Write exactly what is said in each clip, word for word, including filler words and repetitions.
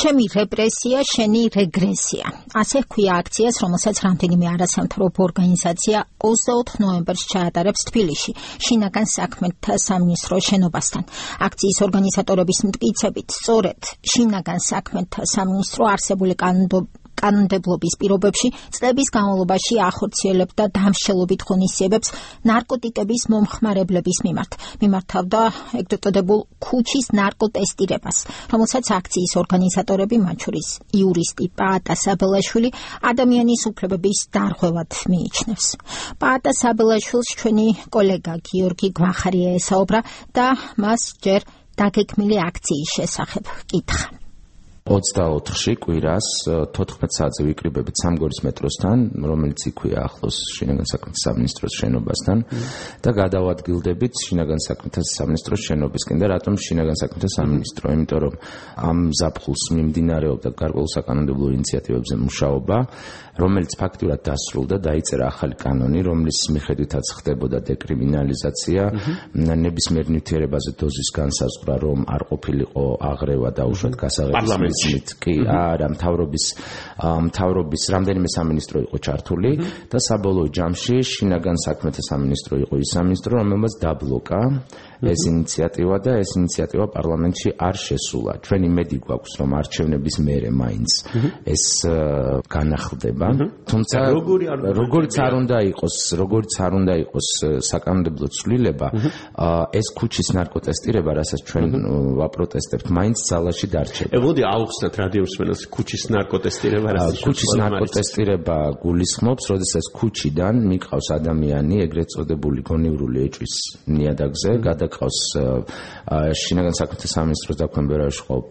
ჩემი რეპრესია, შენი რეგრესია. ასე ჰქვია აქციას, რომელსაც რამდენიმე არასამთავრობო ორგანიზაცია ოცდაოთხ ნოემბერს ჩაატარებს თბილისში, შინაგან საქმეთა სამინისტროს შენობასთან. აქციის ორგანიზატორების მტკიცებით, სწორედ შინაგან საქმეთა სამინისტრო არსებული კანონმდებლობის პირობებში წლების განმავლობაში ახორციელებდა დამსჯელობით ღონისძიებებს ნარკოტიკების მომხმარებლების მიმართ. მიმართავდა ეგრეთ წოდებულ ქუჩის ნარკოტესტირებას, რომელსაც აქციის ორგანიზატორები, მათ შორის იურისტი პაატა საბელაშვილი, ადამიანის უფლებების დარღვევად მიიჩნევს. პაატა საბელაშვილს ჩვენი კოლეგა გიორგი გვახარია ესაუბრა და მას ჯერ დაგეგმილი აქციის შესახებ კითხა. ოცდაოთხში კვირას თოთხმეტ საათზე ვიკრიბებით სამგორის მეტროსთან, რომელიც იქვია ახლოს შინაგან საქმეთა სამინისტროს შენობასთან და გადავადგილდებით შინაგან საქმეთა სამინისტროს შენობისკენ. და რატომ შინაგან საქმეთა სამინისტრო? იმიტომ რომ ამ ზაფხულს მიმდინარეობდა გარკვეულ საკანონმდებლო ინიციატივებზე მუშაობა, რომელიც ფაქტურად დასრულდა, დაიწერა ახალი კანონი, რომლის მიხედვითაც ხდებოდა დეკრიმინალიზაცია, ნებისმიერ ნივთიერებაზე დოზის განსაზღვრა, რომ არ ყოფილიყო აღრევა და უშუალოდ გასაღების კი არა, მთავრობის მთავრობის რამდენიმე სამინისტრო იყო ჩართული და საბოლოო ჯამში შინაგან საქმეთა სამინისტრო იყო ის სამინისტრო, რომელმაც დაბლოკა ეს ინიციატივა და ეს ინიციატივა პარლამენტში არ შესულა. ჩვენი მედი გვაქვს, რომ არჩევნების მერე მაინც ეს განახლდება. თუმცა როგორც არ უნდა იყოს, როგორც არ უნდა იყოს საკანონმდებლო ცვლილება, ეს ქუჩის ნარკოტესტირება, რასაც ჩვენ ვაპროტესტებთ, მაინც ძალაში დარჩება. მოდი აუხსნათ რადიოსმენელს ქუჩის ნარკოტესტირება რასაც ქუჩის ნარკოტესტირება გულისხმობს, როდესაც ქუჩიდან მიყავს ადამიანი ეგრეთ წოდებული გონივრული ეჭვის ნიადაგზე, გადაყავს შინაგან საქმეთა სამინისტროს დაქვემდებარებაში ყოფ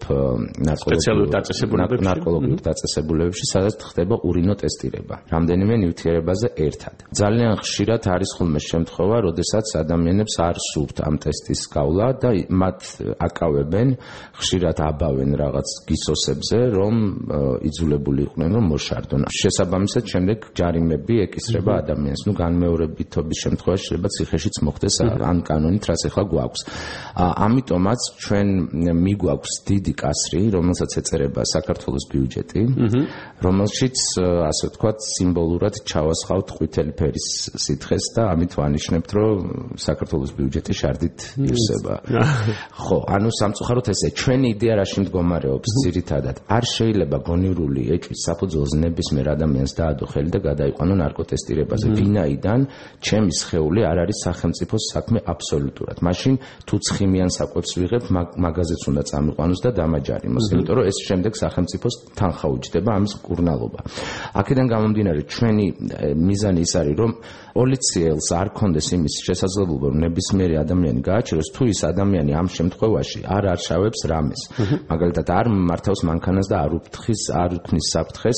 ნარკოლოგიურ დაწესებულებებში, სადაც ხდება ურინო ტესტირება რამდენიმე ნივთიერებაზე ერთად. ძალიან ხშირად არის ხოლმე შემთხვევა, როდესაც ადამიანებს არ სურთ ამ ტესტის გავლა და მათ აკავებენ, ხშირად აბავენ რაღაც გისოსებზე, რომ იძულებული იყვნენ, რომ მოშარდონ. შესაბამისად, შემდეგ ჯარიმები ეკისრება ადამიანს. ნუ განმეორებითობის შემთხვევაში შეიძლება ციხეშიც მოხდეს ამ კანონით, რაც ახლა გვაქვს. ამიტომაც ჩვენ მიგვაქვს დიდი კასრი, რომელსაც ეწერება საქართველოს ბიუჯეტი, რომელშიც ასე ვთქვათ, სიმბოლურად ჩავასხავთ ყვითელი ფერის სითხეს და ამით ვანიშნებთ, რომ საქართველოს ბიუჯეტი შარდით ივსება. ხო, ანუ სამწუხაროდ ესე ჩვენი იდეა რაში მდგომარეობს ძირითადად. არ შეიძლება გონივრული ეჭვის საფუძველზე ნებისმიერ ადამიანს დაადო ხელი და გადაიყვანო ნარკოტესტირებაზე. ვინაიდან ჩემი სხეული არ არის სახელმწიფოს საქმე აბსოლუტურად. მაშინ თუ ცხიმიან საკვებს ვიღებ, მაგაზეც უნდა წამიყვანოს და დამაჯარიმოს, იმიტომ რომ ეს შემდეგ სახელმწიფოს თანხა უჯდება ამის მკურნალობა. აქედან გამომდინარე, ჩვენი მიზანი ის არის, რომ პოლიციელს არ კონდეს იმის შესაძლებლობა, რომ ნებისმიერი ადამიანი გააჩეროს, თუ ის ადამიანი ამ შემთხვევაში არ არშავებს რამეს. მაგალითად, არ მართავს მანქანას და არ უფრთხის, არ უქმნის საფრთხეს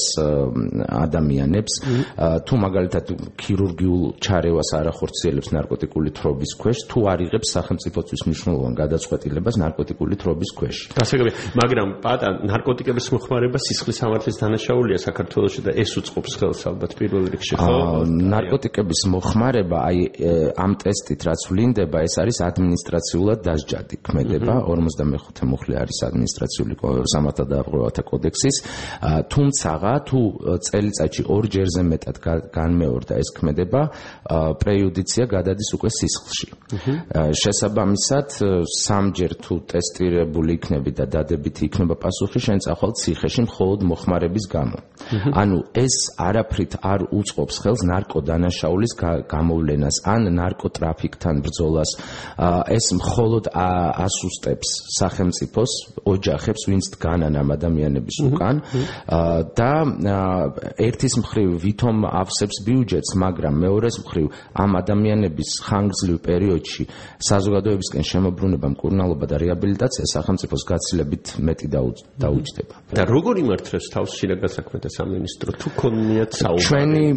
ადამიანებს, თუ მაგალითად ქირურგიულ ჩარევას არ ახორციელებს ნარკოტიკული თრობის ქვეშ, თუ არ იღებს სახელმწიფოთვის მნიშვნელოვან გადაწყვეტილებას ნარკოტიკული თრობის ქვეშ. გასაგებია, მაგრამ პატა ნარკოტიკების მოხმარება სისხლის სამართლის დანაშაულია საქართველოში და ეს უწყობს ხელს ალბათ პირველ რიგში, ხო? ნარკოტიკების მოხმარება, აი ამ ტესტით რაც ვლინდება, ეს არის ადმინისტრაციულად დასჯადი ქმედება, ორმოცდამეხუთე მუხლი არის ადმინისტრაციული სამართალდამცველთა კოდექსის, თუმცა თუ წელიწადში ორჯერზე მეტად განმეორდა ეს ქმედება, პრეიუდიცია გადადის უკვე სისხლში. შესაბამისად, სამჯერ თუ ტესტირებული იქნები და დადებითი იქნება პასუხი, შენ წახვალ ციხეში მხოლოდ მოხმარების გამო. ანუ ეს არაფრით არ უწყობს ხელს ნარკოდანაშაულის გამოვლენას ან ნარკოტრაფიკთან ბრძოლას. ეს მხოლოდ ასუსტებს სახელმწიფოს ოჯახებს, ვინც დგანან ამ ადამიანების უკან და ერთის მხრივ ვითომ ავსებს ბიუჯეტს, მაგრამ მეორეს მხრივ ამ ადამიანების ხანგრძლივ პერიოდში საზოგადოებისკენ შემოbrunება, მკურნალობა და რეაბილიტაცია სახელმწიფოს გაცილებით მეტი დაუჯდება. და როგორ იმართებს თავს შინაგან საქმეთა სამინისტრო? თუ ქონიათ საუბარი ჩვენი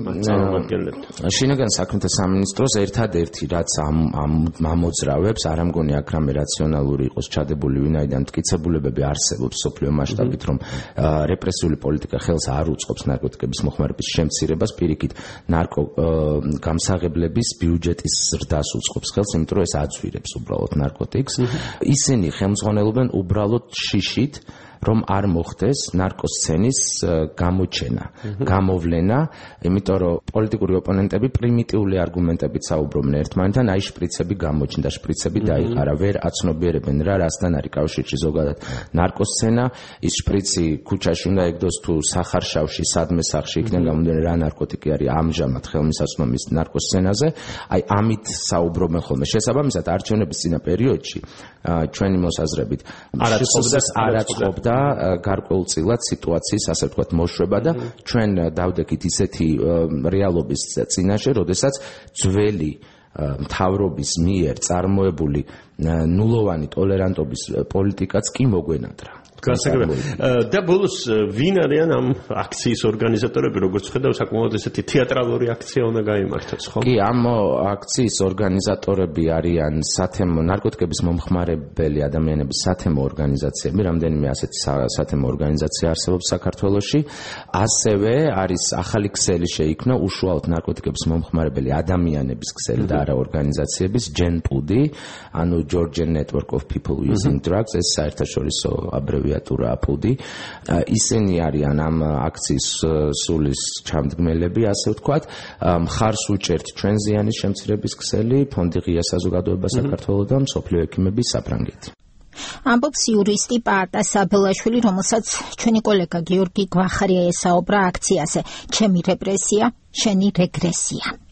შინაგან საქმეთა სამინისტროს ერთადერთი რაც ამ ამოძრავებს, არ ამგონი აქ რამე რაციონალური იყოს ჩადებული, ვინაიდან მტკიცებულებები არსებობს სოფლიო მასშტაბით, რომ რეპრესიული პოლიტიკა ხელს არ უწყობს ნარკოტიკების მოხმარების შემცირებას, პირიქით ნარკო გამსაღებლების ბიუჯეტის ზრდას უწყობს ხელს, იმიტომ რომ ეს აწვირებს უბრალოდ ნარკოტიკს. ისინი ხელმძღვანელობენ უბრალოდ შიშით რომ არ მოხდეს ნარკოსცენის გამოჩენა, გამოვლენა, იმიტომ რომ პოლიტიკური ოპონენტები პრიმიტიული არგუმენტებით საუბრობენ ერთმანეთთან, აი შპრიცები გამოჩნდა, შპრიცები დაიყარა, ვერ აცნობიერებენ რა რასთან არის კავშირში ზოგადად ნარკოსცენა, ის შპრიცი ქუჩაში უნდა ეგდოს თუ სახარშავში, სადმე სახლში იქნება გამოდენი რა ნარკოტიკი არის ამჟამად ხელმისაწვდომის ნარკოსცენაზე, აი ამით საუბრობენ ხოლმე. შესაბამისად არჩევნების წინა პერიოდში ჩვენი მოსაზრებით არაწყობდა გარკვეულწილად სიტუაციის ასე ვთქვათ მოშვება და ჩვენ დავდექით ისეთი რეალობის წინაშე, როდესაც ძველი მთავრობის მიერ წარმოებული ნულოვანი ტოლერანტობის პოლიტიკაც კი მოგვენადრა. გასაგებია. და ბოლოს ვინ არიან ამ აქციის ორგანიზატორები, როგორც ხედავ, საკმაოდ ესეთი თეატრალური აქცია უნდა გაიმართოს, ხო? კი, ამ აქციის ორგანიზატორები არიან სათემო ნარკოტიკების მომხმარებელი ადამიანების სათემო ორგანიზაციები, რამდენიმე ასეთი სათემო ორგანიზაცია არსებობს საქართველოში. ასევე არის ახალი ქსელი შეიქმნა უშუალოდ ნარკოტიკების მომხმარებელი ადამიანების ქსელი და არა ორგანიზაციების ჯენპუდი, ანუ Georgian Network of People Using Drugs, ეს საერთაშორისო აბრევიატურა აპუდი. ისინი არიან ამ აქციის სულის ჩამდგმელები, ასე ვთქვათ. მხარს უჭერთ ჩვენ ზიანის შემცირების ქსელი, ფონდი ღია საზოგადოება საქართველოს და მსოფლიო ექიმების საფრანგეთი. ამბობს იურისტი პაატა საბელაშვილი, რომელსაც ჩვენი კოლეგა გიორგი გვახარია ესაუბრა აქციაზე. ჩემი რეპრესია, შენი რეგრესია.